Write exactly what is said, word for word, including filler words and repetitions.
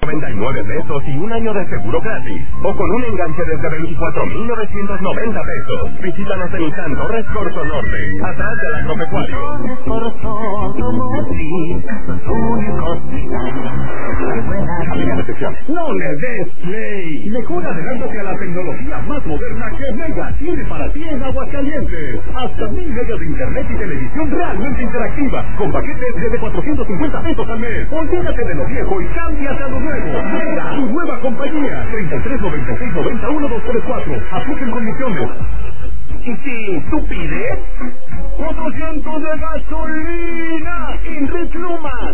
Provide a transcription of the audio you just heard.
noventa y nueve pesos y un año de seguro gratis. O con un enganche desde veinticuatro mil novecientos noventa pesos. Visítanos en San Torres Corso Norte, atrás del agropecuario. No le des play. Mejor adelántate a la tecnología más moderna que Mega tiene para ti en Aguascalientes. Hasta mil megas de internet y televisión realmente interactiva. Con paquetes desde cuatrocientos cincuenta pesos al mes. Olvídate de lo viejo y cámbiate a lo nuevo. Mega, tu nueva compañía. treinta y tres noventa y seis noventa uno dos tres cuatro. Apliquen condiciones. ¿Y si tú pides? ¡cuatrocientos de gasolina! ¡En Rich Luma!